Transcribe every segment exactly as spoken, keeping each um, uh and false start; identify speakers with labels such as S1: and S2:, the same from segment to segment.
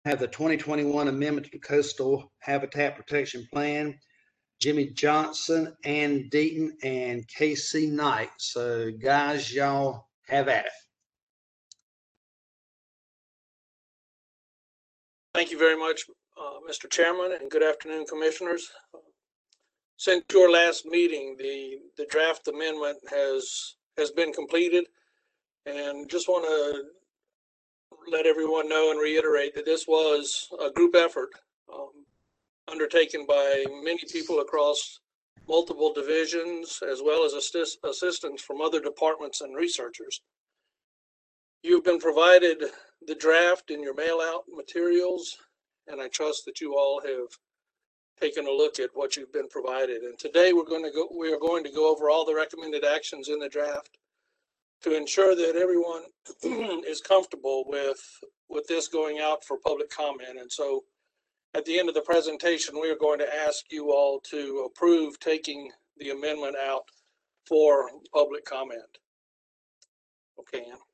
S1: have the twenty twenty-one amendment to the Coastal Habitat Protection Plan. Jimmy Johnson, Ann Deaton, and K C Knight. So guys, y'all have at it.
S2: Thank you very much, uh, Mister Chairman, and good afternoon, Commissioners. Since your last meeting, the, the draft amendment has has been completed, and just want to let everyone know and reiterate that this was a group effort um, undertaken by many people across multiple divisions, as well as assist, assistance from other departments and researchers. You've been provided the draft in your mail out materials, and I trust that you all have taken a look at what you've been provided. And today we're going to go, we are going to go over all the recommended actions in the draft to ensure that everyone is comfortable with, with this going out for public comment. And so at the end of the presentation, we are going to ask you all to approve taking the amendment out for public comment. Okay, Ann.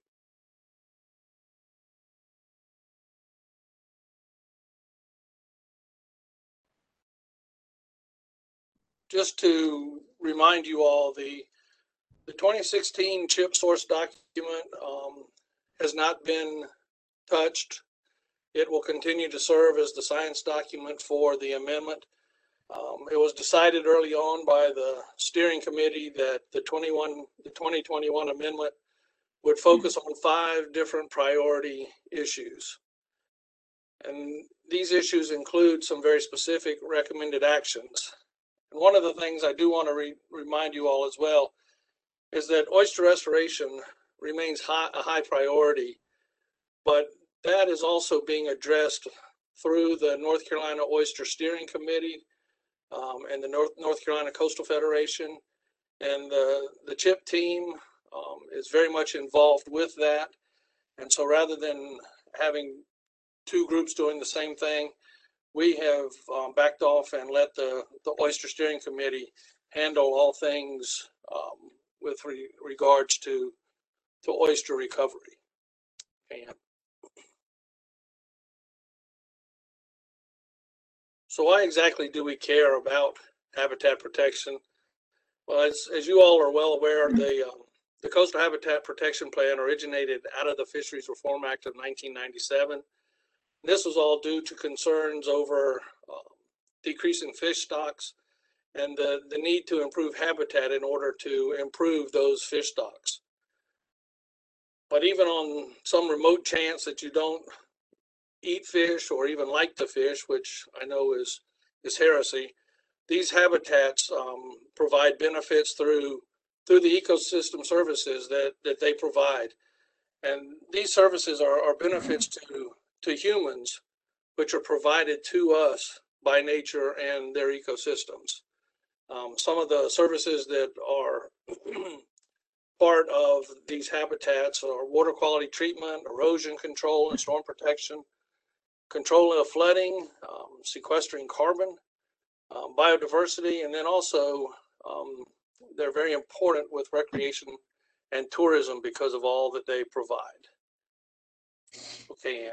S2: Just to remind you all, the the twenty sixteen CHIP source document um, has not been touched. It will continue to serve as the science document for the amendment. Um, it was decided early on by the steering committee that the twenty-one, the twenty twenty-one amendment would focus on five different priority issues. And these issues include some very specific recommended actions. And one of the things I do want to re remind you all as well is that oyster restoration remains high, a high priority, but that is also being addressed through the North Carolina Oyster Steering Committee um, and the North, North Carolina Coastal Federation. And the, the CHIP team um, is very much involved with that. And so rather than having two groups doing the same thing, we have um, backed off and let the, the Oyster Steering Committee handle all things um, with re regards to, to oyster recovery. And so why exactly do we care about habitat protection? Well, as, as you all are well aware, the, um, the Coastal Habitat Protection Plan originated out of the Fisheries Reform Act of nineteen ninety-seven. This was all due to concerns over uh, decreasing fish stocks and the, the need to improve habitat in order to improve those fish stocks. But even on some remote chance that you don't eat fish or even like the fish, which I know is, is heresy, these habitats um, provide benefits through, through the ecosystem services that, that they provide. And these services are, are benefits to, to humans, which are provided to us by nature and their ecosystems. Um, some of the services that are part of these habitats are water quality treatment, erosion control and storm protection, control of flooding, um, sequestering carbon, um, biodiversity, and then also um, they're very important with recreation and tourism because of all that they provide. Okay, Ann.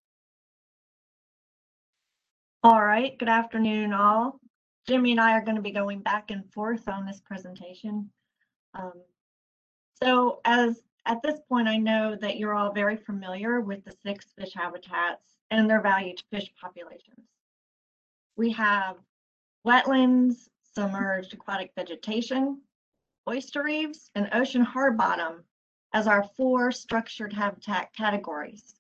S3: All right, good afternoon all. Jimmy and I are going to be going back and forth on this presentation. Um, so as at this point, I know that you're all very familiar with the six fish habitats and their value to fish populations. We have wetlands, submerged aquatic vegetation, oyster reefs, and ocean hard bottom as our four structured habitat categories.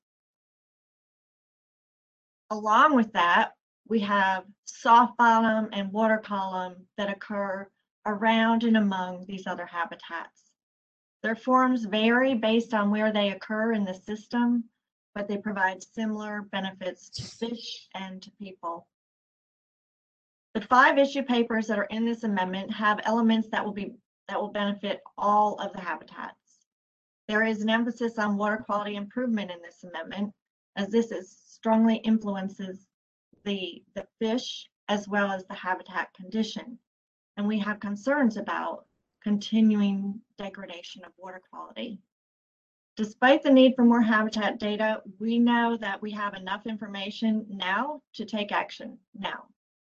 S3: Along with that, we have soft bottom and water column that occur around and among these other habitats. Their forms vary based on where they occur in the system, but they provide similar benefits to fish and to people. The five issue papers that are in this amendment have elements that will be that will benefit all of the habitats. There is an emphasis on water quality improvement in this amendment, as this is strongly influences the, the fish as well as the habitat condition. And we have concerns about continuing degradation of water quality. Despite the need for more habitat data, we know that we have enough information now to take action now.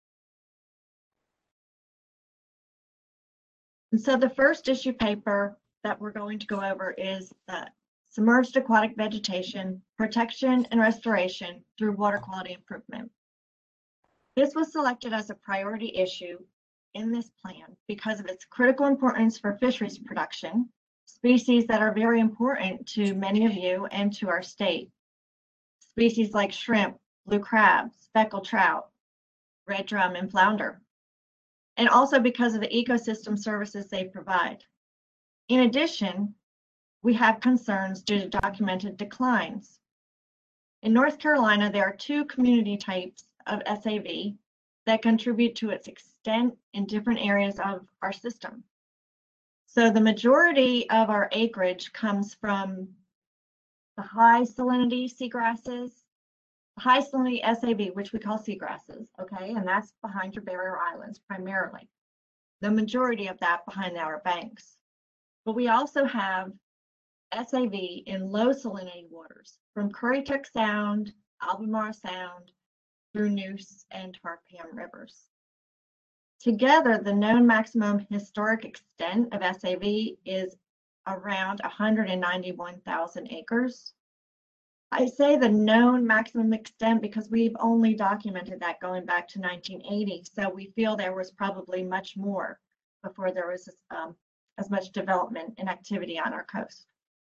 S3: And so the first issue paper that we're going to go over is the submerged aquatic vegetation, protection and restoration through water quality improvement. This was selected as a priority issue in this plan because of its critical importance for fisheries production, species that are very important to many of you and to our state. Species like shrimp, blue crab, speckled trout, red drum, and flounder. And also because of the ecosystem services they provide. In addition, we have concerns due to documented declines. In North Carolina, there are two community types of S A V that contribute to its extent in different areas of our system. So the majority of our acreage comes from the high salinity seagrasses, high salinity S A V, which we call seagrasses, okay? And that's behind your barrier islands primarily. The majority of that behind our banks. But we also have S A V in low salinity waters from Currituck Sound, Albemarle Sound, through Neuse and Tarpon rivers. Together, the known maximum historic extent of S A V is around one hundred ninety-one thousand acres. I say the known maximum extent because we've only documented that going back to nineteen eighty, so we feel there was probably much more before there was um, as much development and activity on our coast.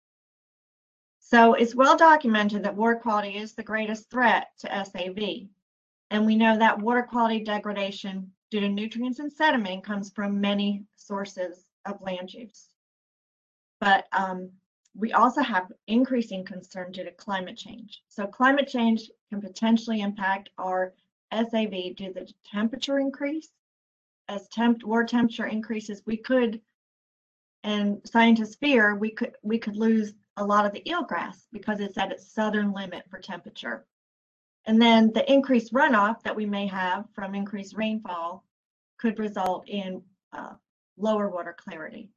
S3: So it's well documented that water quality is the greatest threat to S A V. And we know that water quality degradation due to nutrients and sediment comes from many sources of land use. But um, we also have increasing concern due to climate change. So climate change can potentially impact our S A V due to the temperature increase. As temp water temperature increases, we could, and scientists fear, we could we could lose a lot of the eelgrass because it's at its southern limit for temperature. And then the increased runoff that we may have from increased rainfall could result in uh, lower water clarity.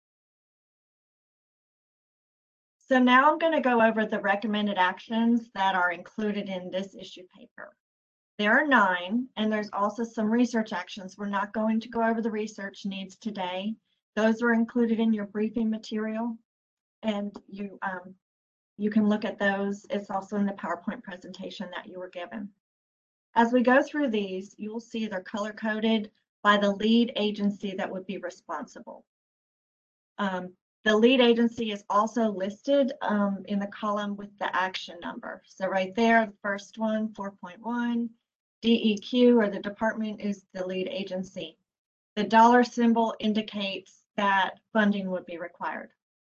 S3: So now I'm going to go over the recommended actions that are included in this issue paper. There are nine, and there's also some research actions. We're not going to go over the research needs today. Those are included in your briefing material, and you um, you can look at those. It's also in the PowerPoint presentation that you were given. As we go through these, you will see they're color-coded by the lead agency that would be responsible. Um, the lead agency is also listed um, in the column with the action number. So right there, the first one, four point one, D E Q, or the department, is the lead agency. The dollar symbol indicates that funding would be required.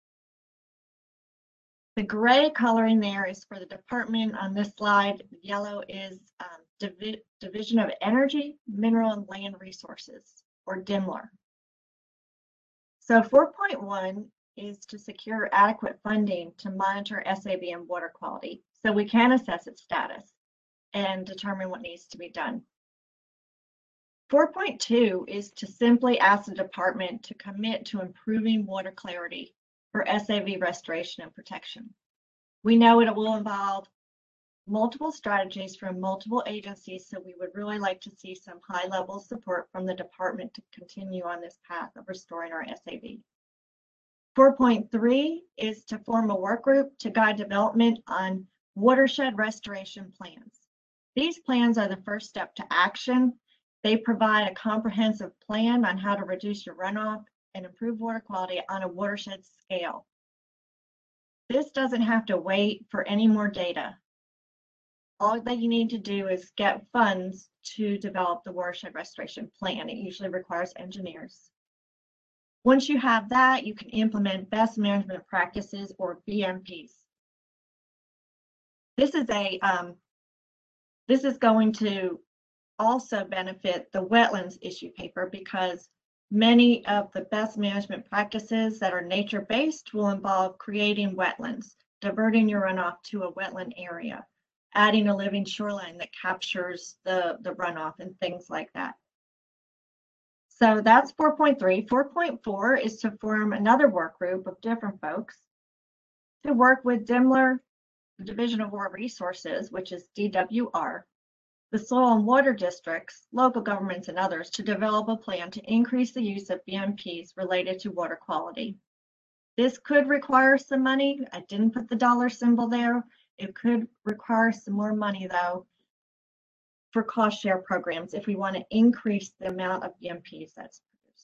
S3: The gray coloring there is for the department on this slide. The yellow is um, Divi Division of Energy, Mineral and Land Resources, or D I M L R. So four point one is to secure adequate funding to monitor S A V and water quality so we can assess its status and determine what needs to be done. four point two is to simply ask the department to commit to improving water clarity for S A V restoration and protection. We know it will involve multiple strategies from multiple agencies, so we would really like to see some high-level support from the department to continue on this path of restoring our S A V. four point three is to form a work group to guide development on watershed restoration plans. These plans are the first step to action. They provide a comprehensive plan on how to reduce your runoff and improve water quality on a watershed scale. This doesn't have to wait for any more data. All that you need to do is get funds to develop the watershed restoration plan. It usually requires engineers. Once you have that, you can implement best management practices, or B M Ps. This is a um, this is going to also benefit the wetlands issue paper because many of the best management practices that are nature-based will involve creating wetlands, diverting your runoff to a wetland area, adding a living shoreline that captures the, the runoff and things like that. So that's four point three. four point four is to form another work group of different folks to work with Daimler Division of Water Resources, which is D W R, the soil and water districts, local governments, and others to develop a plan to increase the use of B M Ps related to water quality. This could require some money. I didn't put the dollar symbol there. It could require some more money, though, for cost share programs if we want to increase the amount of B M Ps that's produced.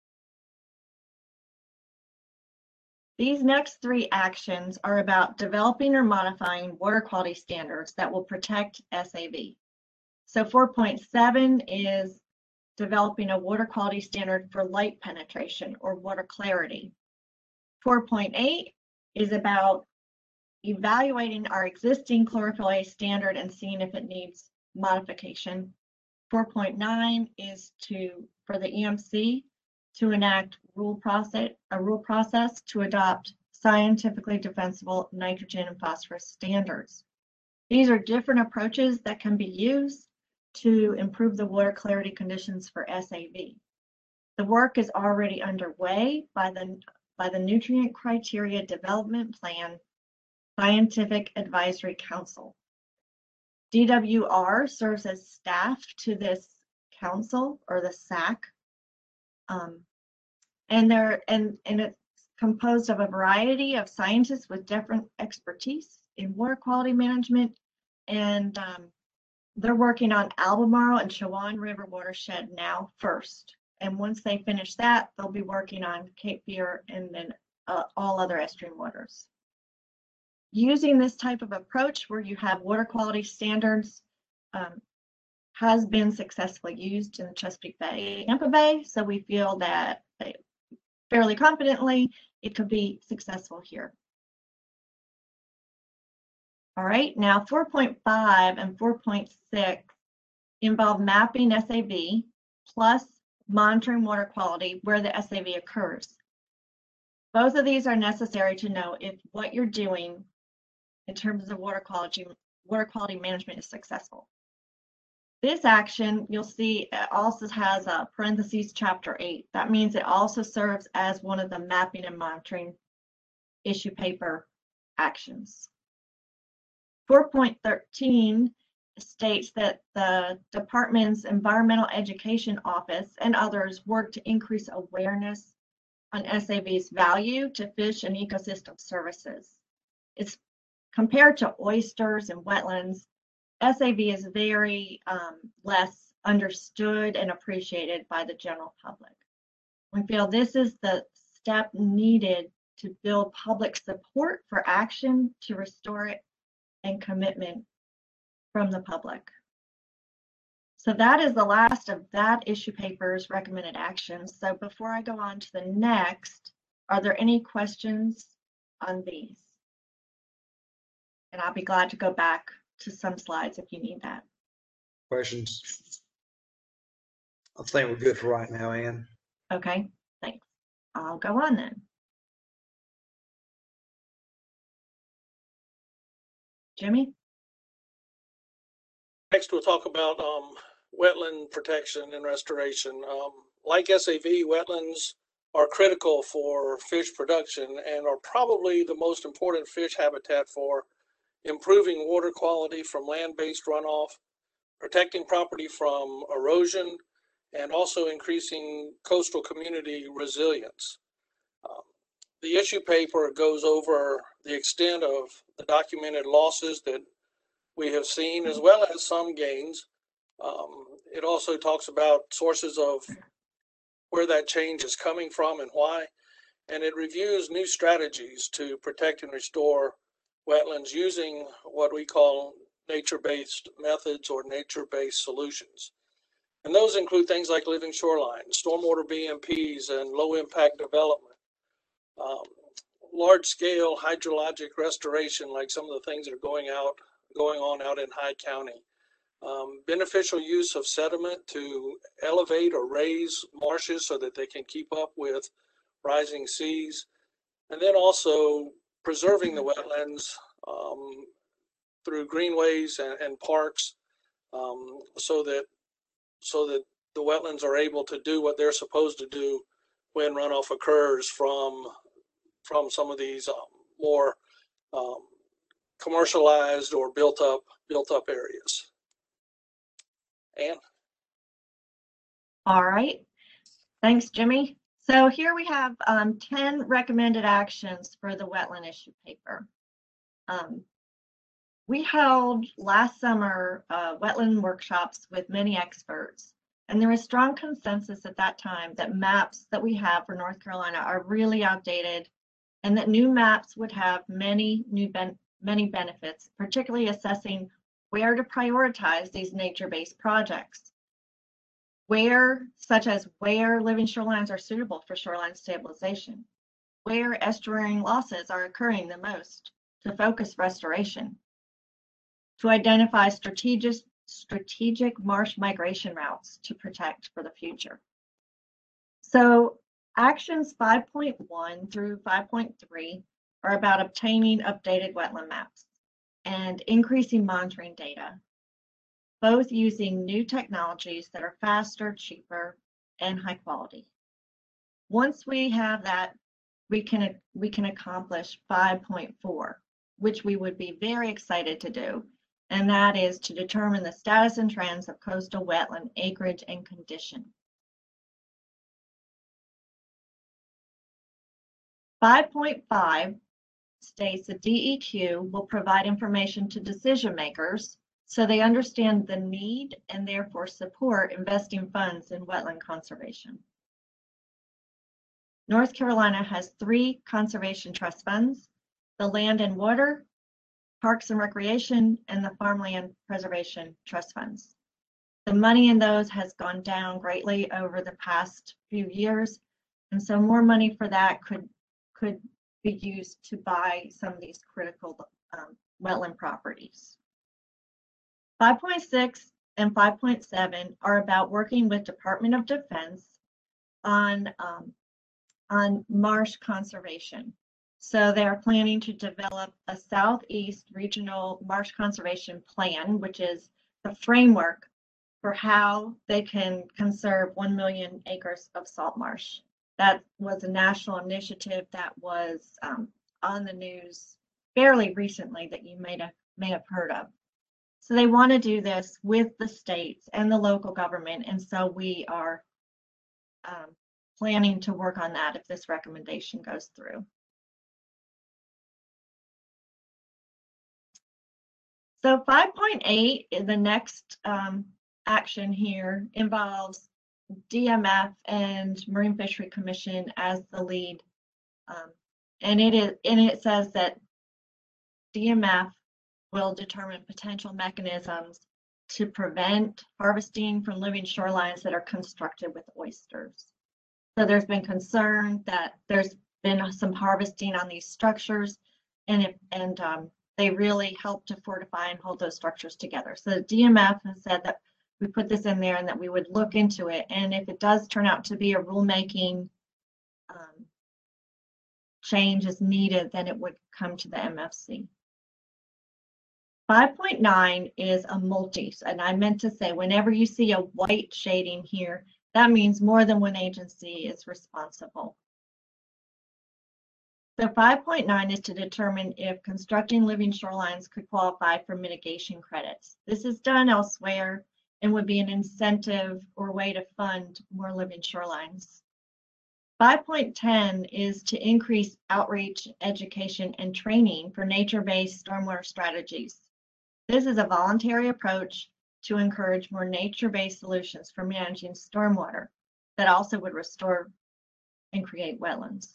S3: These next three actions are about developing or modifying water quality standards that will protect S A V. So four point seven is developing a water quality standard for light penetration or water clarity. four point eight is about evaluating our existing chlorophyll A standard and seeing if it needs modification. four point nine is to for the E M C to enact rule process a rule process to adopt scientifically defensible nitrogen and phosphorus standards. These are different approaches that can be used to improve the water clarity conditions for S A V. The work is already underway by the by the Nutrient Criteria Development Plan Scientific Advisory Council. D W R serves as staff to this council, or the S A C, um, and they're and and it's composed of a variety of scientists with different expertise in water quality management, and um, they're working on Albemarle and Chowan River watershed now first. And once they finish that, they'll be working on Cape Fear and then uh, all other estuarine waters. Using this type of approach where you have water quality standards um, has been successfully used in the Chesapeake Bay, Tampa Bay, so we feel that they, fairly confidently it could be successful here. All right, now four point five and four point six involve mapping S A V plus monitoring water quality where the S A V occurs. Both of these are necessary to know if what you're doing in terms of water quality, water quality management is successful. This action, you'll see, also has a parentheses chapter eight. That means it also serves as one of the mapping and monitoring issue paper actions. four point thirteen states that the department's environmental education office and others work to increase awareness on S A V's value to fish and ecosystem services. It's compared to oysters and wetlands, S A V is very um, less understood and appreciated by the general public. We feel this is the step needed to build public support for action to restore it and commitment from the public. So that is the last of that issue paper's recommended actions. So before I go on to the next, are there any questions on these? And I'll be glad to go back to some slides if you need that.
S1: Questions? I think we're good for right now, Ann.
S3: Okay, thanks. I'll go on then. Jimmy?
S2: Next, we'll talk about um, wetland protection and restoration. Um, like S A V, wetlands are critical for fish production and are probably the most important fish habitat for improving water quality from land-based runoff, protecting property from erosion, and also increasing coastal community resilience. Um, the issue paper goes over the extent of the documented losses that we have seen, as well as some gains. Um, it also talks about sources of where that change is coming from and why, and it reviews new strategies to protect and restore wetlands using what we call nature-based methods or nature-based solutions. And those include things like living shoreline, stormwater B M Ps, and low-impact development. Um, large-scale hydrologic restoration, like some of the things that are going out, going on out in Hyde County. Um, beneficial use of sediment to elevate or raise marshes so that they can keep up with rising seas. And then also preserving the wetlands um, through greenways and, and parks um, so that so that the wetlands are able to do what they're supposed to do when runoff occurs from from some of these um, more um, commercialized or built up, built up areas. And
S3: All right. Thanks, Jimmy. So here we have um, ten recommended actions for the wetland issue paper. Um, we held last summer uh, wetland workshops with many experts, and there was strong consensus at that time that maps that we have for North Carolina are really outdated, and that new maps would have many new ben many benefits, particularly assessing where to prioritize these nature-based projects. Where, such as where living shorelines are suitable for shoreline stabilization, where estuarine losses are occurring the most to focus restoration, to identify strategic, strategic marsh migration routes to protect for the future. So actions five point one through five point three are about obtaining updated wetland maps and increasing monitoring data, both using new technologies that are faster, cheaper, and high quality. Once we have that, we can, we can accomplish five point four, which we would be very excited to do, and that is to determine the status and trends of coastal wetland acreage and condition. five point five states the D E Q will provide information to decision makers so they understand the need and therefore support investing funds in wetland conservation. North Carolina has three conservation trust funds: the Land and Water, Parks and Recreation, and the Farmland Preservation Trust Funds. The money in those has gone down greatly over the past few years, and so more money for that could, could be used to buy some of these critical um, wetland properties. five point six and five point seven are about working with Department of Defense on, um, on marsh conservation. So they are planning to develop a Southeast Regional Marsh Conservation Plan, which is the framework for how they can conserve one million acres of salt marsh. That was a national initiative that was um, on the news fairly recently that you may have, may have heard of. So they want to do this with the states and the local government, and so we are um, planning to work on that if this recommendation goes through. So five point eight, the next um, action here, involves D M F and Marine Fishery Commission as the lead. Um, and it is, and it says that D M F will determine potential mechanisms to prevent harvesting from living shorelines that are constructed with oysters. So there's been concern that there's been some harvesting on these structures, and if, and um, they really help to fortify and hold those structures together. So the D M F has said that we put this in there and that we would look into it. And if it does turn out to be a rulemaking um, change is needed, then it would come to the M F C. five point nine is a multi, and I meant to say whenever you see a white shading here, that means more than one agency is responsible. So five point nine is to determine if constructing living shorelines could qualify for mitigation credits. This is done elsewhere and would be an incentive or way to fund more living shorelines. five point ten is to increase outreach, education, and training for nature-based stormwater strategies. This is a voluntary approach to encourage more nature-based solutions for managing stormwater that also would restore and create wetlands.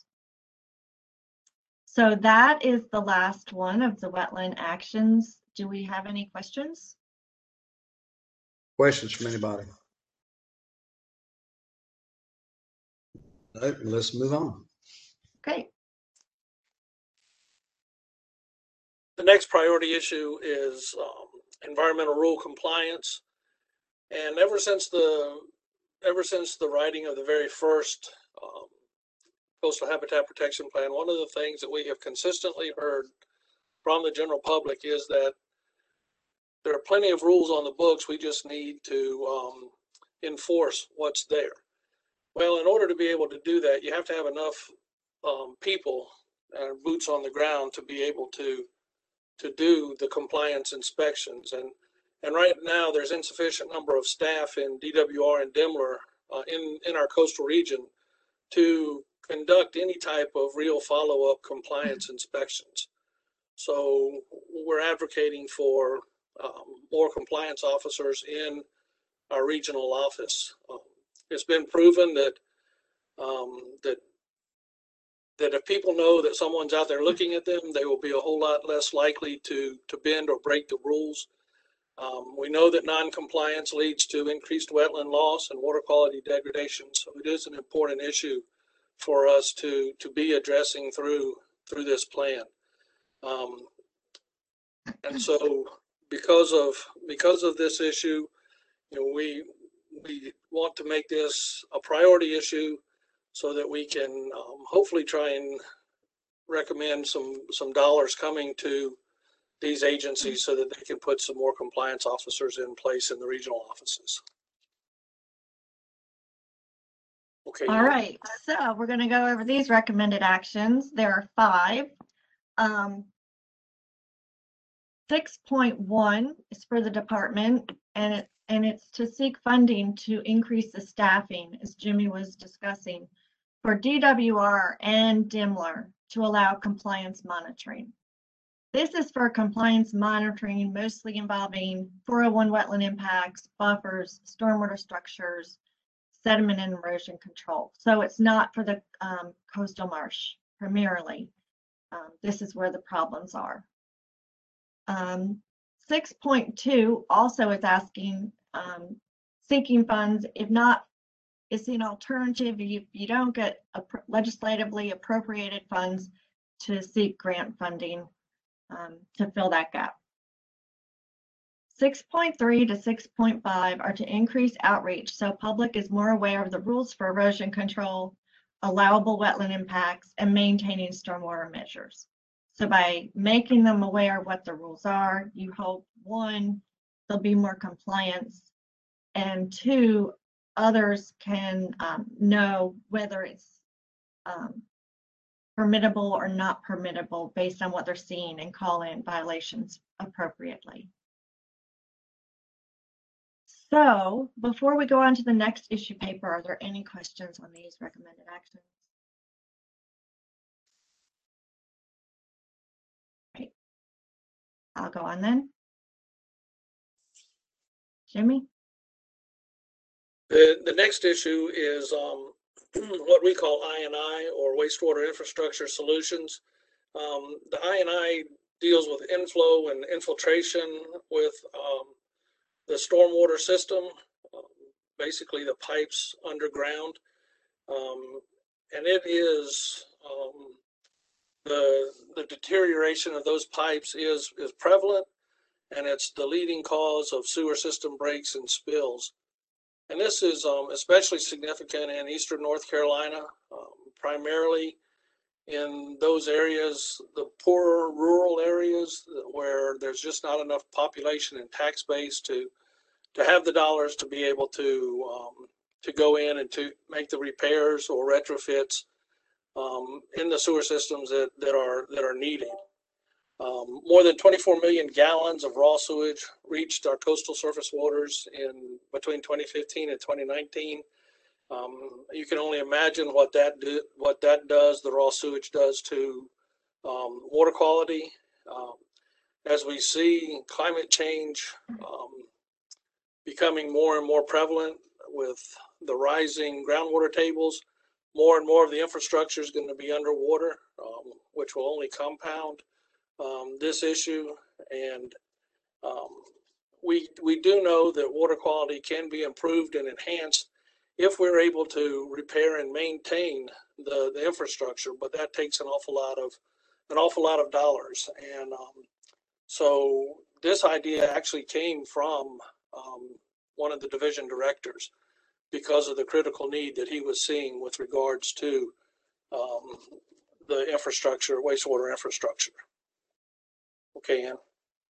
S3: So that is the last one of the wetland actions. Do we have any questions?
S1: Questions from anybody? No, let's move on.
S3: Okay.
S2: the next priority issue is um, environmental rule compliance. And ever since the ever since the writing of the very first um, Coastal Habitat Protection Plan, one of the things that we have consistently heard from the general public is that there are plenty of rules on the books. We just need to um, enforce what's there. Well, in order to be able to do that, you have to have enough um, people and boots on the ground to be able to to do the compliance inspections. And, and right now there's insufficient number of staff in D W R and Daimler uh, in, in our coastal region to conduct any type of real follow-up compliance inspections. So we're advocating for um, more compliance officers in our regional office. Um, it's been proven that um, that that if people know that someone's out there looking at them, they will be a whole lot less likely to to bend or break the rules. Um, we know that non-compliance leads to increased wetland loss and water quality degradation, so it is an important issue for us to to be addressing through through this plan. Um, and so, because of because of this issue, you know, we we want to make this a priority issue so that we can um, hopefully try and recommend some some dollars coming to these agencies so that they can put some more compliance officers in place in the regional offices. Okay.
S3: All right, so we're going to go over these recommended actions. There are five. Um, six point one is for the department, and it and it's to seek funding to increase the staffing, as Jimmy was discussing, for D W R and Daimler to allow compliance monitoring. This is for compliance monitoring, mostly involving four oh one wetland impacts, buffers, stormwater structures, sediment and erosion control. So it's not for the um, coastal marsh primarily. Um, this is where the problems are. Um, six point two also is asking, um, seeking funds, if not, it's an alternative. You, you don't get a legislatively appropriated funds to seek grant funding um, to fill that gap. six point three to six point five are to increase outreach so public is more aware of the rules for erosion control, allowable wetland impacts, and maintaining stormwater measures. So by making them aware of what the rules are, you hope, one, there'll be more compliance, and two, others can um, know whether it's um, permittable or not permittable based on what they're seeing and call in violations appropriately. So before we go on to the next issue paper, are there any questions on these recommended actions? Right. I'll go on then. Jimmy?
S2: The, the next issue is um, what we call I and I, or wastewater infrastructure solutions. Um, the I and I deals with inflow and infiltration with um, the stormwater system, um, basically the pipes underground. Um, and it is, um, the, the deterioration of those pipes is, is prevalent, and it's the leading cause of sewer system breaks and spills. And this is um, especially significant in eastern North Carolina, um, primarily in those areas, the poorer rural areas where there's just not enough population and tax base to to have the dollars to be able to um, to go in and to make the repairs or retrofits um, in the sewer systems that, that are that are needed. Um, more than twenty-four million gallons of raw sewage reached our coastal surface waters in between twenty fifteen and twenty nineteen. Um, you can only imagine what that do, what that does, the raw sewage does to um, water quality. Um, as we see climate change um, becoming more and more prevalent with the rising groundwater tables, more and more of the infrastructure is going to be underwater, um, which will only compound um, this issue. And um, we we do know that water quality can be improved and enhanced if we're able to repair and maintain the, the infrastructure, but that takes an awful lot of an awful lot of dollars. And um, so this idea actually came from um, one of the division directors because of the critical need that he was seeing with regards to um, the infrastructure, wastewater infrastructure. Okay, Ann.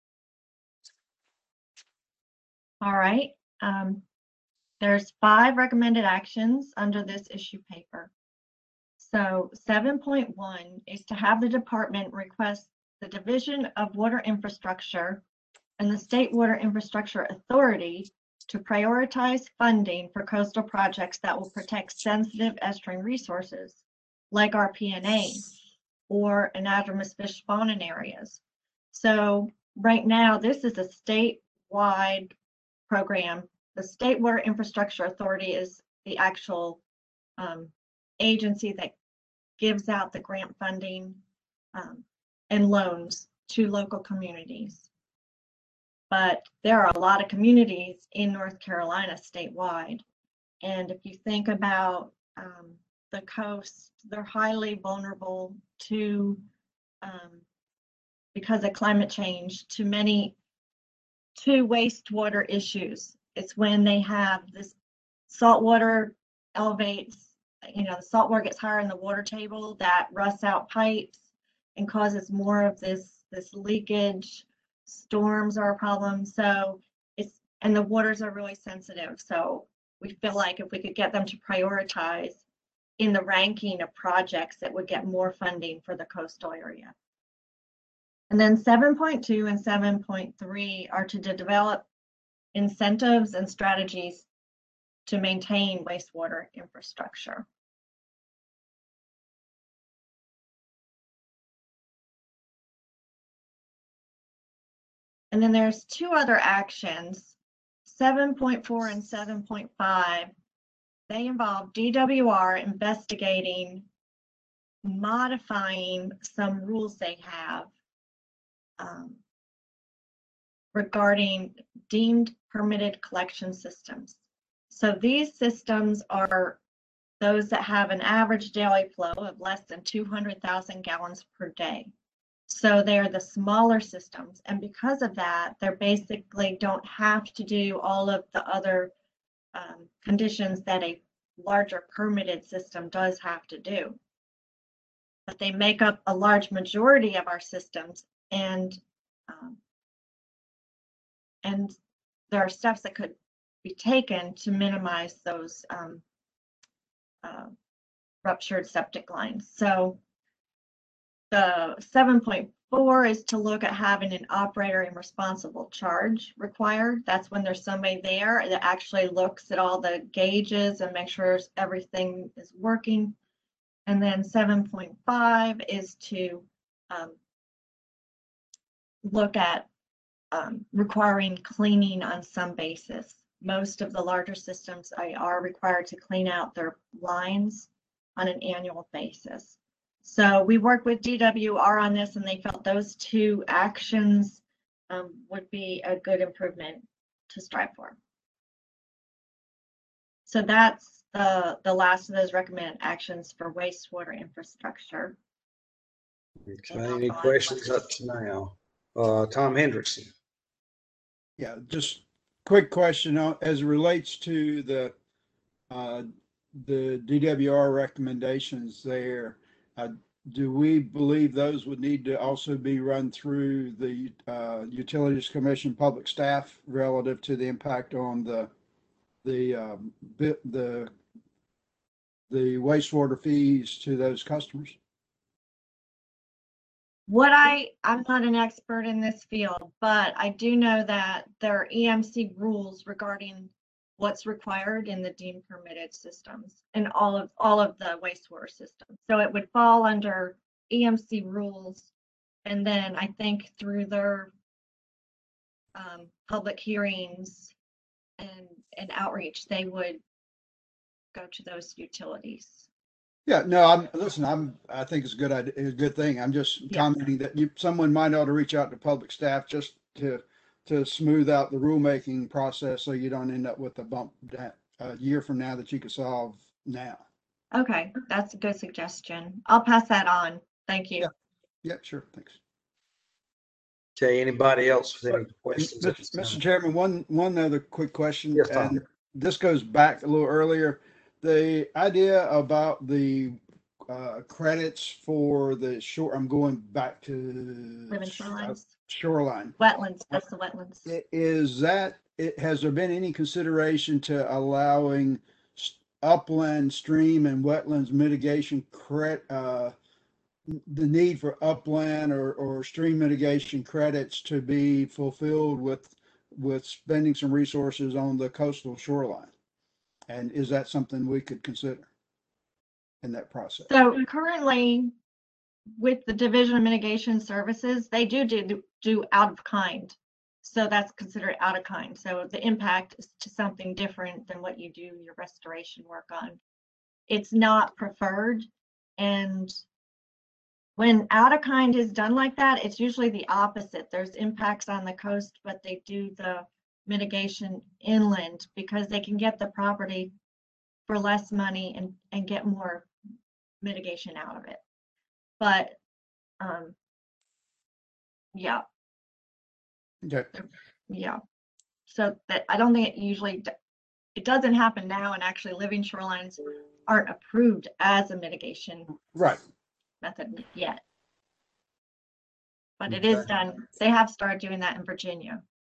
S3: All right. Um, There's five recommended actions under this issue paper. So seven point one is to have the department request the Division of Water Infrastructure and the State Water Infrastructure Authority to prioritize funding for coastal projects that will protect sensitive estuarine resources like our P N A or anadromous fish spawning areas. So right now, this is a statewide program. The State Water Infrastructure Authority is the actual um, agency that gives out the grant funding um, and loans to local communities. But there are a lot of communities in North Carolina statewide. And if you think about um, the coast, they're highly vulnerable to, um, because of climate change, to many, to wastewater issues. It's when they have this salt water elevates, you know, the salt water gets higher in the water table, that rusts out pipes and causes more of this, this leakage. Storms are a problem. So it's, and the waters are really sensitive. So we feel like if we could get them to prioritize in the ranking of projects that would get more funding for the coastal area. And then seven point two and seven point three are to develop incentives and strategies to maintain wastewater infrastructure. And then there's two other actions, seven point four and seven point five. They involve D W R investigating, modifying some rules they have um, regarding deemed permitted collection systems. So these systems are those that have an average daily flow of less than two hundred thousand gallons per day. So they're the smaller systems. And because of that, they basically don't have to do all of the other um, conditions that a larger permitted system does have to do. But they make up a large majority of our systems, and um, and there are steps that could be taken to minimize those um, uh, ruptured septic lines. So the seven point four is to look at having an operator and responsible charge required. That's when there's somebody there that actually looks at all the gauges and makes sure everything is working. And then seven point five is to um, look at um, requiring cleaning on some basis. Most of the larger systems are required to clean out their lines on an annual basis. So we worked with D W R on this, and they felt those two actions um, would be a good improvement to strive for. So that's the, the last of those recommended actions for wastewater infrastructure.
S1: Okay, any questions up to now? Uh, Tom Hendrickson.
S4: Yeah, just quick question on, as it relates to the uh, the D W R recommendations there. Uh, do we believe those would need to also be run through the uh, Utilities Commission public staff relative to the impact on the the um, bit the the wastewater fees to those customers?
S3: What I, I'm not an expert in this field, but I do know that there are E M C rules regarding what's required in the deemed permitted systems and all of all of the wastewater systems. So it would fall under E M C rules, and then I think through their um, public hearings and and outreach, they would go to those utilities.
S4: Yeah, no, I'm listen. I'm. I think it's a good idea. It's a good thing. I'm just
S3: Yeah.
S4: commenting that you someone might ought to reach out to public staff just to to smooth out the rulemaking process, so you don't end up with a bump that a year from now that you could solve now.
S3: Okay, that's a good suggestion. I'll pass that on. Thank you.
S4: Yeah. Yeah, sure. Thanks.
S1: Okay, anybody else with any questions? at this
S4: Mister
S1: time?
S4: Chairman, one one other quick question.
S1: Yes, Tom.
S4: And this goes back a little earlier. The idea about the uh, credits for the shore. I'm going back to
S3: Living shorelines,
S4: shoreline.
S3: wetlands, that's the wetlands.
S4: I- Is that, it, has there been any consideration to allowing s- upland stream and wetlands mitigation credit, uh, the need for upland or, or stream mitigation credits to be fulfilled with, with spending some resources on the coastal shoreline? And is that something we could consider in that process?
S3: So currently, with the Division of Mitigation Services, they do do, do out of kind. So that's considered out of kind. So the impact is to something different than what you do your restoration work on. It's not preferred. And when out of kind is done like that, it's usually the opposite. There's impacts on the coast, but they do the mitigation inland because they can get the property for less money and, and get more mitigation out of it. But um, yeah,
S4: Okay.
S3: yeah. So that I don't think it usually, d- it doesn't happen now, and actually living shorelines aren't approved as a mitigation
S4: Right.
S3: method yet. But it is
S1: Okay.
S3: done. They have started doing that in Virginia.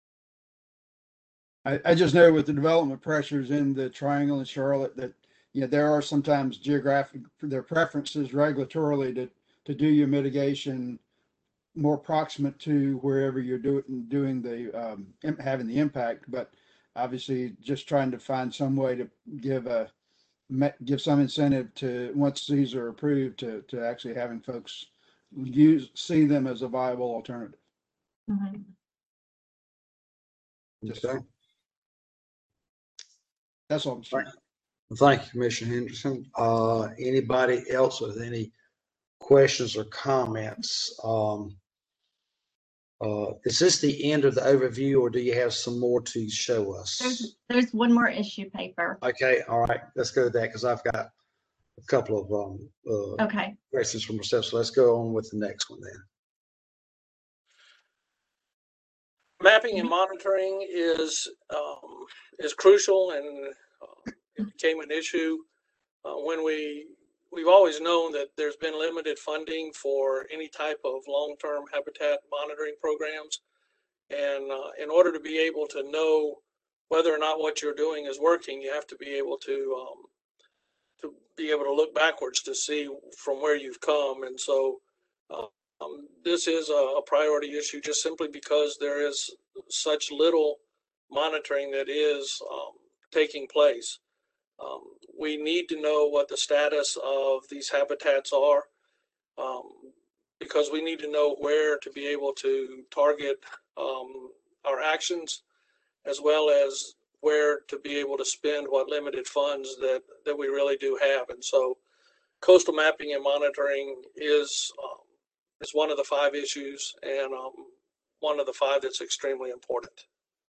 S4: I, I just know with the development pressures in the Triangle and Charlotte that, you know, there are sometimes geographic, their preferences regulatorily to, to do your mitigation more proximate to wherever you're doing, doing the, um, im- having the impact, but obviously just trying to find some way to give a, me- give some incentive to, once these are approved, to, to actually having folks use, see them as a viable alternative.
S3: Mhm.
S1: Okay.
S4: That's all.
S1: Right. Thank you, Commissioner Henderson. Uh, anybody else with any questions or comments? Um, uh, is this the end of the overview, or do you have some more to show us?
S3: There's there's one more issue paper.
S1: Okay, all right, let's go to that because I've got a couple of um, uh,
S3: Okay.
S1: questions from myself. So let's go on with the next one then.
S2: Mapping and monitoring is um, is crucial, and uh, it became an issue uh, when we we've always known that there's been limited funding for any type of long-term habitat monitoring programs, and uh, in order to be able to know whether or not what you're doing is working, you have to be able to um, to be able to look backwards to see from where you've come, and so. Uh, Um, this is a, a priority issue just simply because there is such little monitoring that is um, taking place. Um, we need to know what the status of these habitats are um, because we need to know where to be able to target um, our actions, as well as where to be able to spend what limited funds that, that we really do have. And so coastal mapping and monitoring is um, is one of the five issues, and um, one of the five that's extremely important.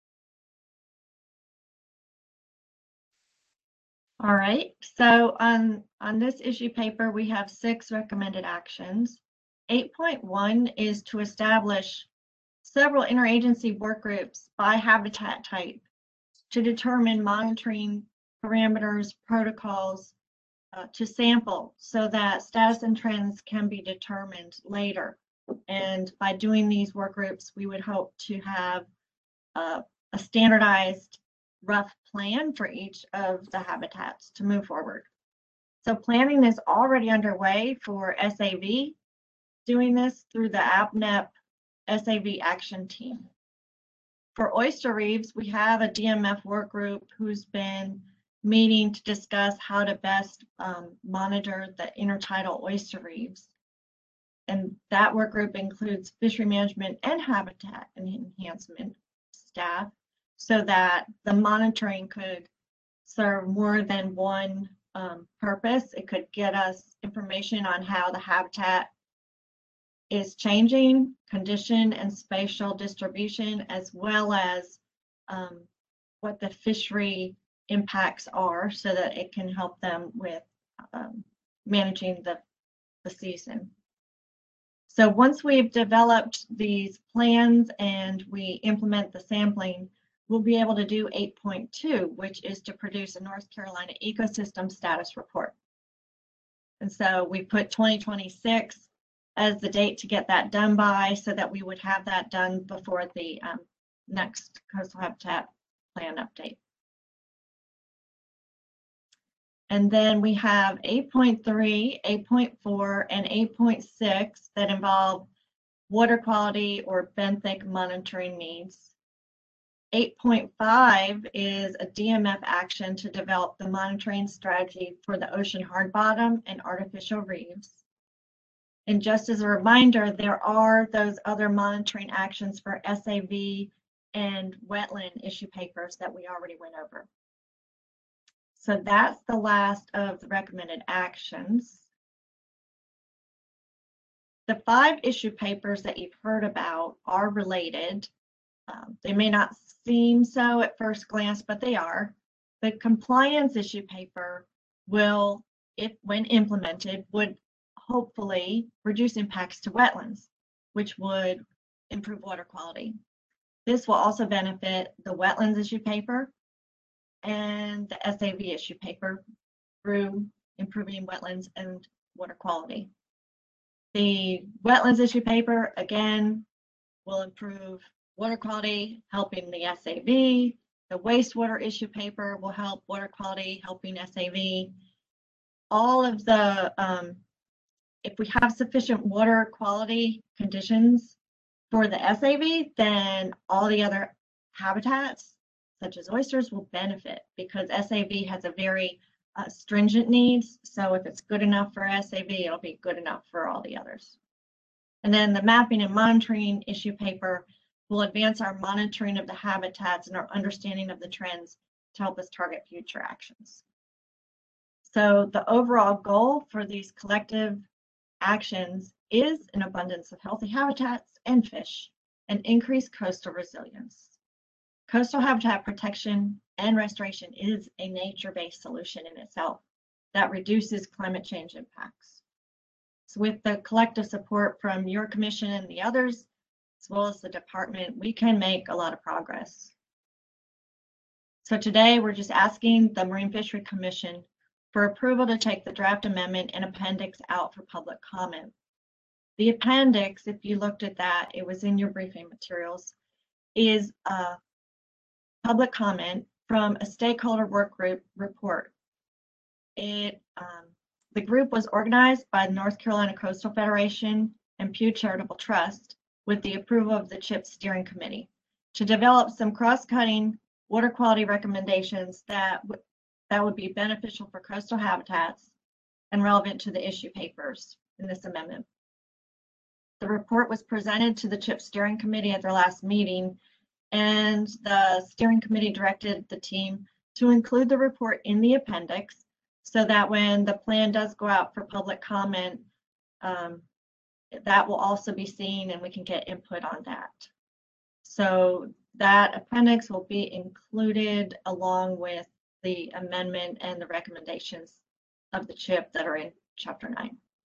S3: All right. So on on this issue paper, we have six recommended actions. eight point one is to establish several interagency work groups by habitat type to determine monitoring parameters, protocols, uh, to sample so that status and trends can be determined later. And by doing these work groups, we would hope to have uh, a standardized rough plan for each of the habitats to move forward. So planning is already underway for S A V, doing this through the A P N E P S A V action team. For oyster reefs, we have a D M F work group who's been meeting to discuss how to best um, monitor the intertidal oyster reefs. And that work group includes fishery management and habitat enhancement staff so that the monitoring could serve more than one um, purpose. It could get us information on how the habitat is changing, condition and spatial distribution, as well as um, what the fishery impacts are so that it can help them with um, managing the, the season. So once we've developed these plans and we implement the sampling, we'll be able to do eight point two, which is to produce a North Carolina ecosystem status report. And so we put twenty twenty-six as the date to get that done by, so that we would have that done before the um, next coastal habitat plan update. And then we have eight point three, eight point four, and eight point six that involve water quality or benthic monitoring needs. eight point five is a D M F action to develop the monitoring strategy for the ocean hard bottom and artificial reefs. And just as a reminder, there are those other monitoring actions for S A V and wetland issue papers that we already went over. So that's the last of the recommended actions. The five issue papers that you've heard about are related. Um, they may not seem so at first glance, but they are. The compliance issue paper will, if when implemented, would hopefully reduce impacts to wetlands, which would improve water quality. This will also benefit the wetlands issue paper and the S A V issue paper through improving wetlands and water quality. The wetlands issue paper, again, will improve water quality, helping the S A V. The wastewater issue paper will help water quality, helping S A V. All of the, um, if we have sufficient water quality conditions for the S A V, then all the other habitats, such as oysters, will benefit because S A V has a very uh, stringent needs. So if it's good enough for S A V, it'll be good enough for all the others. And then the mapping and monitoring issue paper will advance our monitoring of the habitats and our understanding of the trends to help us target future actions. So the overall goal for these collective actions is an abundance of healthy habitats and fish and increased coastal resilience. Coastal habitat protection and restoration is a nature-based solution in itself that reduces climate change impacts. So with the collective support from your commission and the others, as well as the department, we can make a lot of progress. So today we're just asking the Marine Fishery Commission for approval to take the draft amendment and appendix out for public comment. The appendix, if you looked at that, it was in your briefing materials, is a public comment from a stakeholder work group report. It, um, the group was organized by the North Carolina Coastal Federation and Pew Charitable Trust with the approval of the CHIP Steering Committee to develop some cross-cutting water quality recommendations that, that would be beneficial for coastal habitats and relevant to the issue papers in this amendment. The report was presented to the CHIP Steering Committee at their last meeting, and the steering committee directed the team to include the report in the appendix so that when the plan does go out for public comment, um, that will also be seen and we can get input on that. So that appendix will be included along with the amendment and the recommendations of the CHIP that are in chapter nine.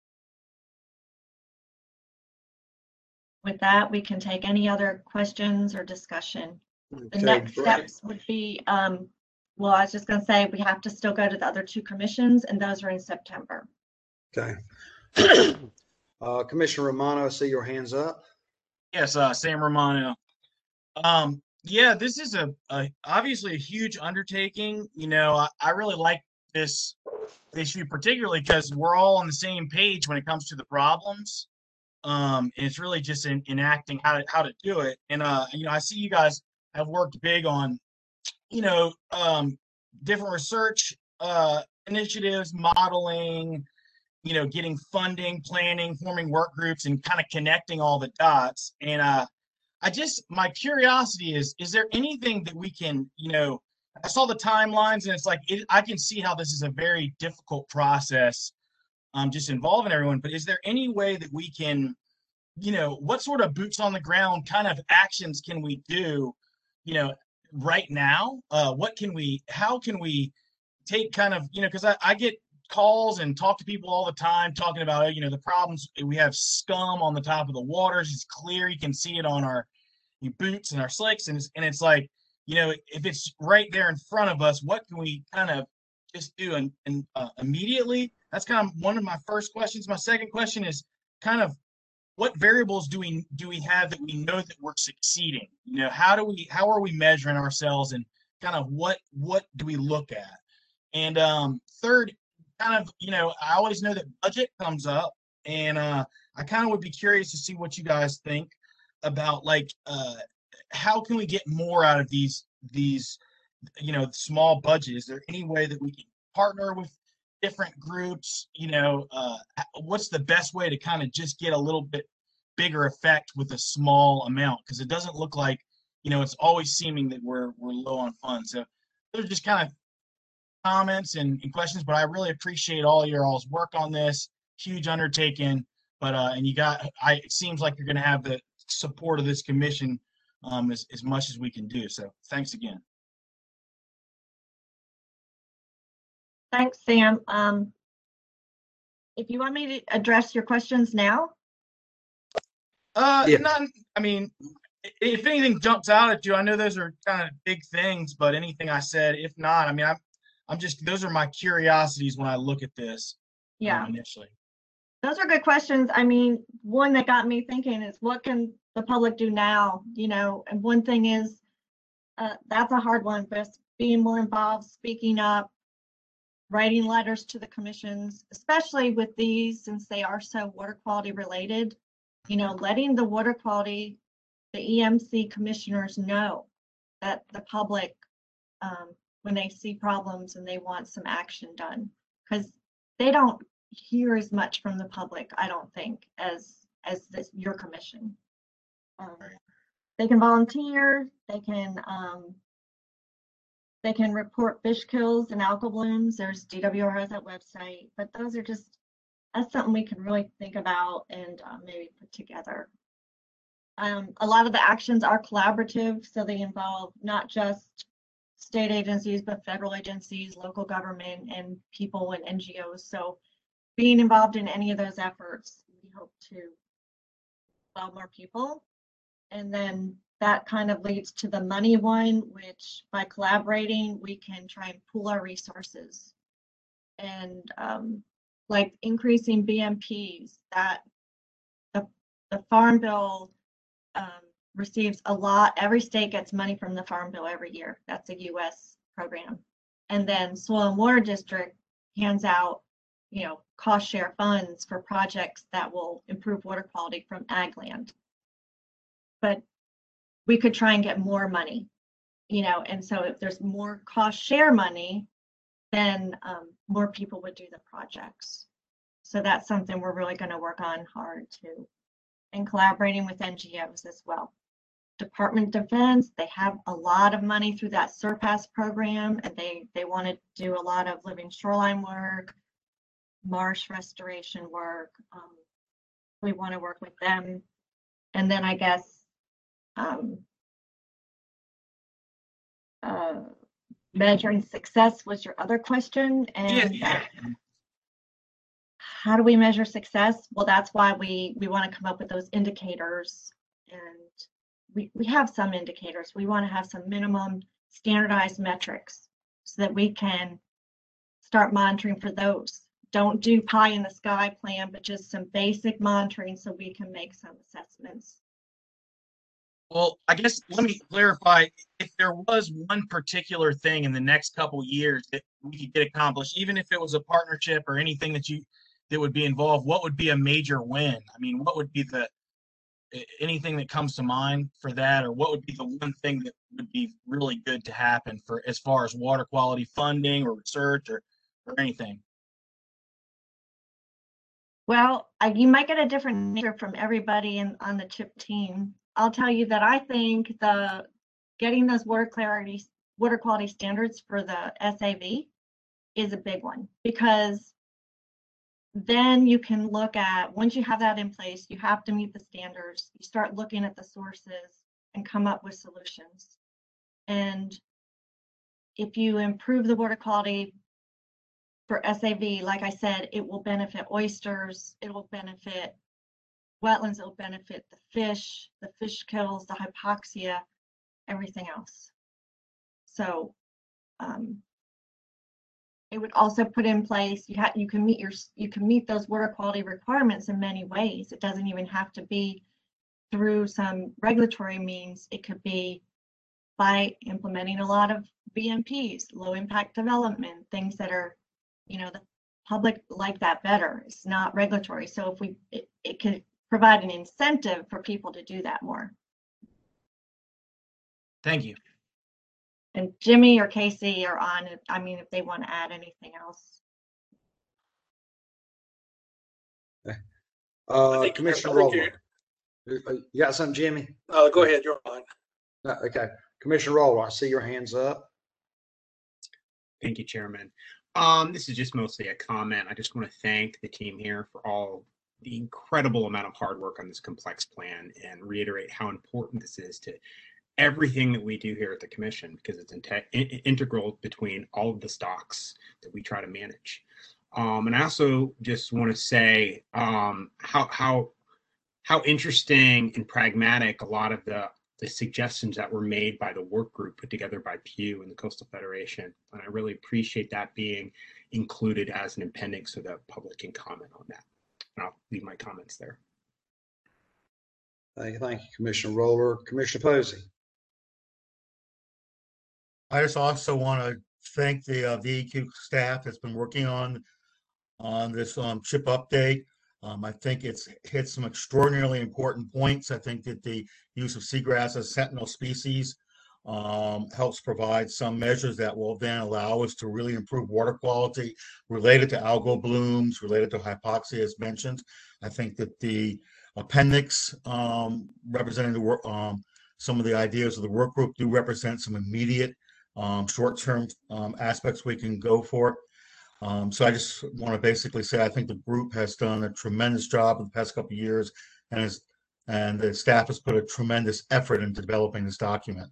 S3: With that, we can take any other questions or discussion. The
S1: Okay,
S3: next
S1: great.
S3: steps would be, um, well, I was just going to say we have to still go to the other two commissions, and those are in September.
S1: Okay. Uh, Commissioner Romano, I see your hands up.
S5: Yes, uh, Sam Romano. Um, yeah, this is a, a obviously a huge undertaking. You know, I, I really like this issue particularly because we're all on the same page when it comes to the problems. Um, and it's really just in, enacting how to how to do it. And uh, you know, I see you guys have worked big on, you know, um, different research uh, initiatives, modeling, you know, getting funding, planning, forming work groups, and kind of connecting all the dots. And uh, I just, my curiosity is, is there anything that we can, you know, I saw the timelines and it's like, it, I can see how this is a very difficult process, um, just involving everyone, but is there any way that we can, you know, what sort of boots on the ground kind of actions can we do, you know, right now? Uh, what can we, how can we take kind of, you know, because I, I get calls and talk to people all the time talking about, you know, the problems. We have scum on the top of the waters. It's clear. You can see it on our boots and our slicks. And it's, and it's like, you know, if it's right there in front of us, what can we kind of just do and, and uh, immediately? That's kind of one of my first questions. My second question is kind of what variables do we do we have that we know that we're succeeding? You know, how do we how are we measuring ourselves and kind of what what do we look at? And um, third, kind of, you know, I always know that budget comes up, and uh, I kind of would be curious to see what you guys think about, like, uh, how can we get more out of these these you know small budgets? Is there any way that we can partner with different groups? You know, uh, what's the best way to kind of just get a little bit bigger effect with a small amount? Because it doesn't look like, you know, it's always seeming that we're we're low on funds. So those are just kind of comments and, and questions, but I really appreciate all your all's work on this huge undertaking. But uh, and you got, I it seems like you're going to have the support of this commission um, as as much as we can do. So thanks again.
S3: Thanks, Sam. Um, if you want me to address your questions now.
S5: Uh,
S1: Yeah.
S5: not, I mean, i- if anything jumps out at you, I know those are kind of big things, but anything I said, if not, I mean, I'm, I'm just, those are my curiosities when I look at this. um,
S3: Yeah,
S5: Initially.
S3: those are good questions. I mean, one that got me thinking is what can the public do now? You know, and one thing is, uh, that's a hard one, but being more involved, speaking up, writing letters to the commissions, especially with these, since they are so water quality related, you know, letting the water quality, the E M C commissioners know that the public, um, when they see problems and they want some action done, because they don't hear as much from the public, I don't think, as as this your commission. Um, they can volunteer, they can um, they can report fish kills and algal blooms. There's D W R has that website, but those are just, that's something we can really think about and uh, maybe put together. Um, a lot of the actions are collaborative, so they involve not just state agencies, but federal agencies, local government, and people and N G Os. So being involved in any of those efforts, we hope to involve more people. And then that kind of leads to the money one, which by collaborating, we can try and pool our resources. And um, like increasing B M Ps, that the, the Farm Bill um, receives a lot. Every state gets money from the Farm Bill every year. That's a U S program. And then Soil and Water District hands out, you know, cost share funds for projects that will improve water quality from ag land. But we could try and get more money, you know, and so if there's more cost share money, then um, more people would do the projects. So that's something we're really going to work on hard too, and collaborating with N G Os as well. Department of Defense, they have a lot of money through that SURPASS program, and they they want to do a lot of living shoreline work, marsh restoration work. Um, we want to work with them. And then I guess um, uh, measuring success was your other question. And
S5: Yeah.
S3: how do we measure success? Well, that's why we we want to come up with those indicators, and we, we have some indicators. We want to have some minimum standardized metrics so that we can start monitoring for those. Don't do pie in the sky plan, but just some basic monitoring so we can make some assessments.
S5: Well, I guess let me clarify. If there was one particular thing in the next couple years that we could get accomplished, even if it was a partnership or anything that you that would be involved, what would be a major win? I mean, what would be the anything that comes to mind for that, or what would be the one thing that would be really good to happen for as far as water quality funding or research or or anything?
S3: Well, I, you might get a different answer from everybody in, on the CHIP team. I'll tell you that I think the getting those water clarity, water quality standards for the S A V is a big one, because then you can look at, once you have that in place, you have to meet the standards. You start looking at the sources and come up with solutions. And if you improve the water quality for S A V, like I said, it will benefit oysters, it will benefit wetlands, it will benefit the fish, the fish kills, the hypoxia, everything else. So um, it would also put in place, you have you can meet your you can meet those water quality requirements in many ways. It doesn't even have to be through some regulatory means. It could be by implementing a lot of B M Ps, low impact development, things that are, you know, the public like that better. It's not regulatory. So if we, it, it could provide an incentive for people to do that more.
S5: Thank you.
S3: And Jimmy or Casey are on it. I mean, if they want to add anything else.
S1: Uh,
S2: think- I
S1: Commissioner
S2: think
S1: Roller. You you got something, Jimmy?
S2: Uh, go ahead, you're on.
S1: No, okay. Commissioner Roller, I see your hands up.
S6: Thank you, Chairman. Um, this is just mostly a comment. I just want to thank the team here for all the incredible amount of hard work on this complex plan and reiterate how important this is to everything that we do here at the Commission, because it's inte- in- integral between all of the stocks that we try to manage. Um, and I also just want to say um, how how how interesting and pragmatic a lot of the the suggestions that were made by the work group put together by Pew and the Coastal Federation. And I really appreciate that being included as an appendix so that public can comment on that. And I'll leave my comments there.
S1: Thank you, thank you, Commissioner Roller. Commissioner Posey.
S7: I just also want to thank the uh, V E Q staff that's been working on on this um, chip update. Um, I think it's hit some extraordinarily important points. I think that the use of seagrass as sentinel species um, helps provide some measures that will then allow us to really improve water quality related to algal blooms, related to hypoxia as mentioned. I think that the appendix um, representing the work, um, some of the ideas of the work group do represent some immediate um, short-term um, aspects we can go for. Um, so I just want to basically say I think the group has done a tremendous job in the past couple of years, and is, and the staff has put a tremendous effort into developing this document.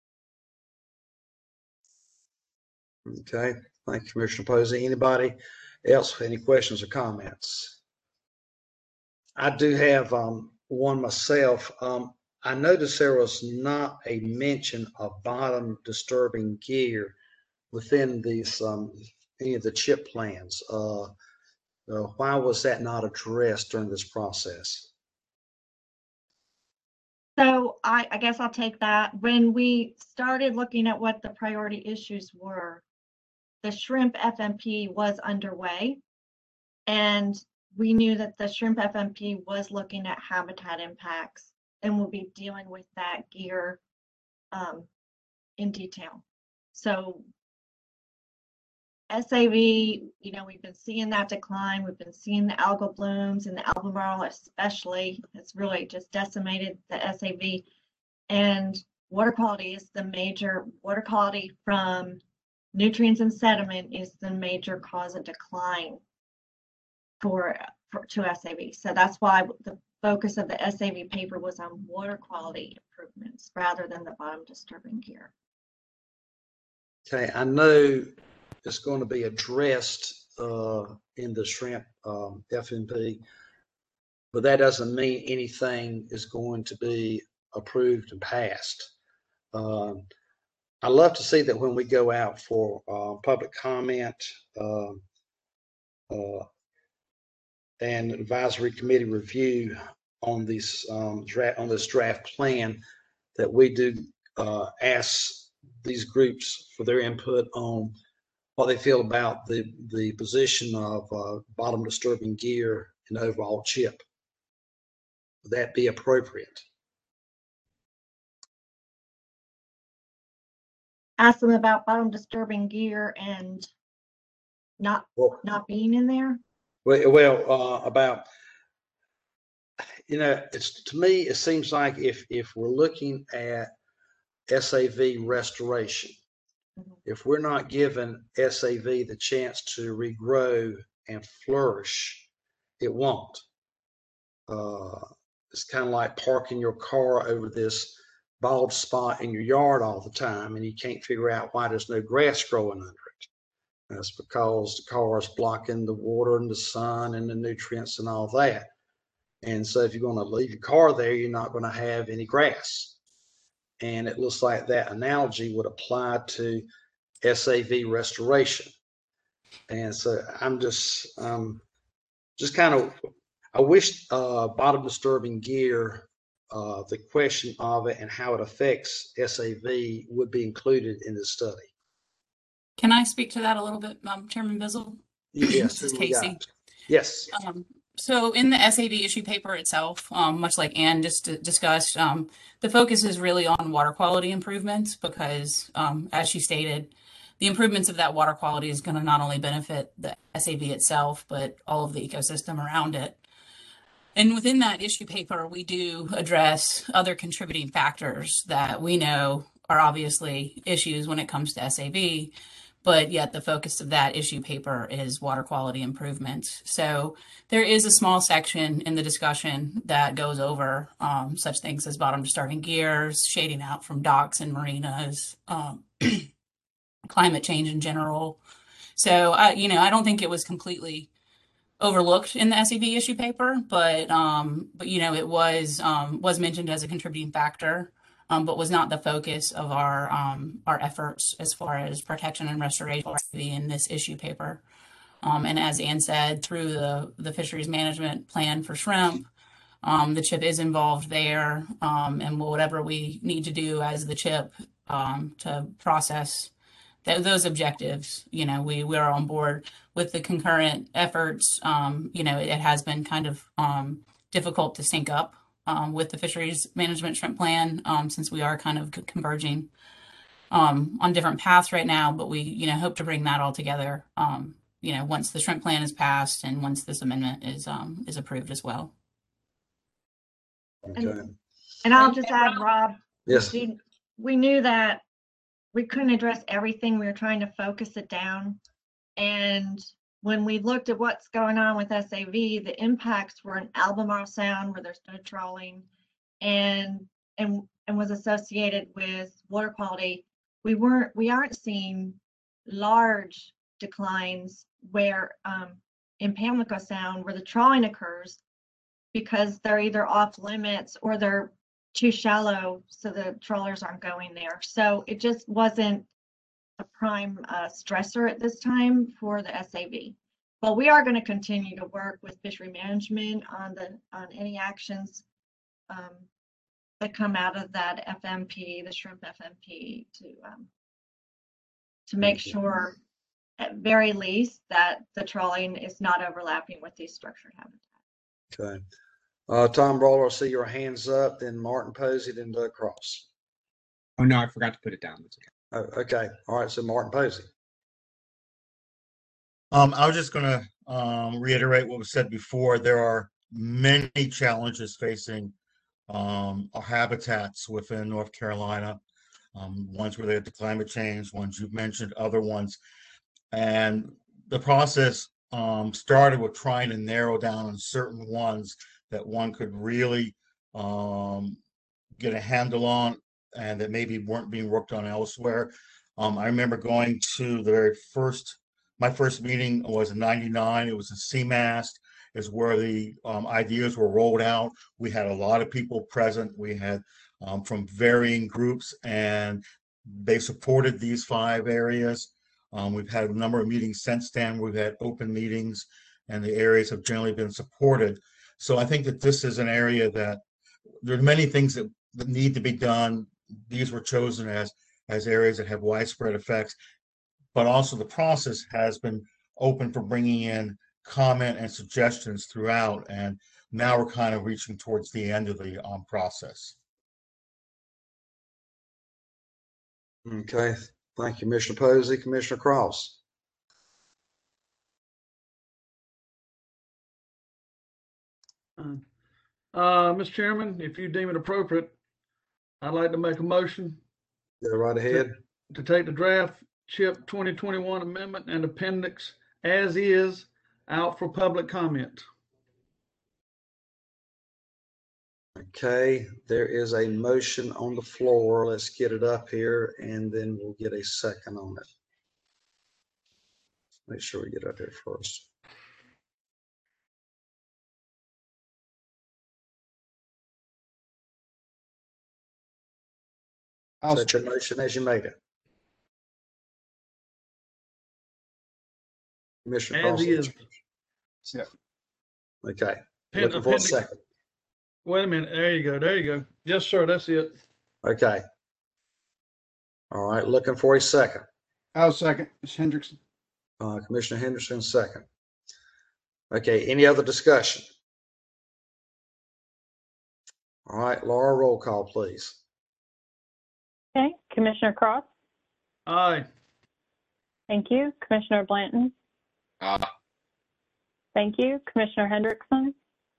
S1: Okay, thank you, Commissioner Posey. Anybody else with any questions or comments? I do have um, one myself. Um, I noticed there was not a mention of bottom disturbing gear within these um, any of the chip plans. Uh, uh, why was that not addressed during this process?
S3: So I, I guess I'll take that. When we started looking at what the priority issues were, the shrimp F M P was underway. And we knew that the shrimp F M P was looking at habitat impacts and will be dealing with that gear um, in detail. So S A V, you know, we've been seeing that decline. We've been seeing the algal blooms and the Albemarle especially. It's really just decimated the S A V. And water quality is the major, water quality from nutrients and sediment is the major cause of decline for, for to S A V. So that's why the focus of the S A V paper was on water quality improvements rather than the bottom disturbing gear.
S1: Okay, I know it's going to be addressed uh, in the shrimp um, F M P, but that doesn't mean anything is going to be approved and passed. Um, I love to see that when we go out for uh, public comment uh, uh, and advisory committee review on these um, draft on this draft plan, that we do uh, ask these groups for their input on what they feel about the the position of uh, bottom disturbing gear in the overall chip. Would that be appropriate?
S3: Ask them about bottom disturbing gear and not
S1: Well,
S3: not being in there.
S1: well, well uh, about you know, it's to me it seems like if if we're looking at S A V restoration, if we're not giving S A V the chance to regrow and flourish, it won't. Uh, it's kind of like parking your car over this bald spot in your yard all the time, and you can't figure out why there's no grass growing under it. That's because the car is blocking the water and the sun and the nutrients and all that. And so if you're going to leave your car there, you're not going to have any grass. And it looks like that analogy would apply to S A V restoration. And so I'm just, um, just kind of, I wish uh, bottom disturbing gear uh, the question of it and how it affects S A V would be included in the study.
S8: Can I speak to that a little bit, um, Chairman Bizzle?
S1: Yes,
S8: This is
S1: who we got?
S8: Casey.
S1: Yes.
S8: Um, so in the S A V issue paper itself, um, much like Ann just d- discussed, um, the focus is really on water quality improvements because, um, as she stated, the improvements of that water quality is going to not only benefit the S A V itself, but all of the ecosystem around it. And within that issue paper, we do address other contributing factors that we know are obviously issues when it comes to S A V, but yet the focus of that issue paper is water quality improvements. So there is a small section in the discussion that goes over um, such things as bottom disturbing gears, shading out from docks and marinas, um, climate change in general. So, uh, you know, I don't think it was completely overlooked in the S A V issue paper, but um, but you know, it was um, was mentioned as a contributing factor, um, but was not the focus of our um, our efforts as far as protection and restoration in this issue paper. Um, and as Ann said, through the the fisheries management plan for shrimp, um, the CHIP is involved there, um, and whatever we need to do as the CHIP um, to process th- those objectives, you know, we we are on board with the concurrent efforts. Um, you know, it, it has been kind of um, difficult to sync up um, with the fisheries management shrimp plan um, since we are kind of converging um, on different paths right now. But we, you know, hope to bring that all together. Um, you know, once the shrimp plan is passed and once this amendment is um, is approved as well.
S1: Okay.
S3: And I'll just add, Rob,
S1: Yes.
S3: we, we knew that we couldn't address everything. We were trying to focus it down. And when we looked at what's going on with S A V, the impacts were in Albemarle Sound where there's no trawling and and and was associated with water quality. We weren't we aren't seeing large declines where um, in Pamlico Sound where the trawling occurs because they're either off limits or they're too shallow, so the trawlers aren't going there. So it just wasn't a prime uh, stressor at this time for the S A V. But we are going to continue to work with fishery management on the on any actions um, that come out of that F M P, the shrimp F M P, to um, to make sure, at very least, that the trawling is not overlapping with these structured habitats.
S1: Okay. Uh, Tom Roller, I see your hands up, then Martin Posey, then Doug Cross.
S6: Oh, no, I forgot to put it down. That's okay.
S1: Oh, okay. All right. So Martin Posey.
S7: Um, I was just gonna um, reiterate what was said before. There are many challenges facing um, our habitats within North Carolina. Um, ones related to climate change, ones you've mentioned, other ones. And the process um, started with trying to narrow down on certain ones that one could really um, get a handle on and that maybe weren't being worked on elsewhere. Um, I remember going to the very first, my first meeting was in ninety-nine. It was a C MAST, is where the um, ideas were rolled out. We had a lot of people present. We had um, from varying groups, and they supported these five areas. Um, we've had a number of meetings since then. We've had open meetings, and the areas have generally been supported. So I think that this is an area that there are many things that, that need to be done. These were chosen as as areas that have widespread effects, but also the process has been open for bringing in comment and suggestions throughout. And now we're kind of reaching towards the end of the um, process.
S1: Okay. Thank you, Commissioner Posey. Commissioner Cross.
S9: Uh, Mister Chairman, if you deem it appropriate, I'd like to make a motion
S1: Go right ahead.
S9: to take the draft CHIP twenty twenty-one amendment and appendix as is out for public comment.
S1: Okay, there is a motion on the floor. Let's get it up here and then we'll get a second on it. Make sure we get up here first.
S4: I'll
S1: Set your motion as you made it. Commissioner
S9: As
S1: Cross.
S9: is.
S4: Yeah.
S1: Okay,
S9: Pen-
S1: looking for a
S9: appendix-
S1: second.
S9: Wait a minute. There you go. There you go. Yes, sir. That's it.
S1: Okay. All right, looking for a second.
S4: I'll second. Miz Hendrickson.
S1: Uh, Commissioner Henderson, second. Okay, any other discussion? All right, Laura, roll call, please.
S10: Okay, Commissioner Cross?
S9: Aye.
S10: Thank you. Commissioner Blanton?
S11: Aye.
S10: Thank you. Commissioner Hendrickson?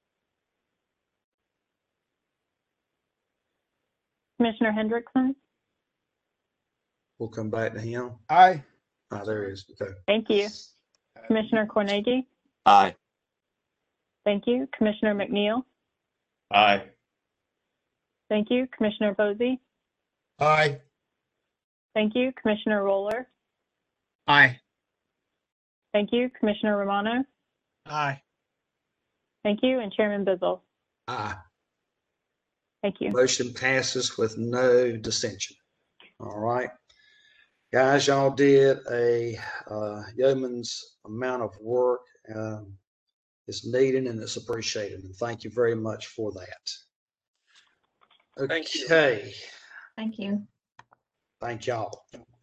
S10: Commissioner Hendrickson?
S1: We'll come back to him.
S4: Aye.
S1: Ah, there he is. Okay.
S10: Thank you. Commissioner Cornegie?
S11: Aye.
S10: Thank you. Commissioner McNeil?
S11: Aye.
S10: Thank you. Commissioner Posey?
S7: Aye.
S10: Thank you. Commissioner Roller?
S6: Aye.
S10: Thank you. Commissioner Romano?
S5: Aye.
S10: Thank you. And Chairman Bizzle?
S1: Ah,
S10: Thank you.
S1: motion passes with no dissension. All right. Guys, y'all did a uh, yeoman's amount of work. Um, it's needed and it's appreciated. And thank you very much for that.
S2: Thank you.
S1: Okay.
S3: Thank you.
S1: Thank y'all.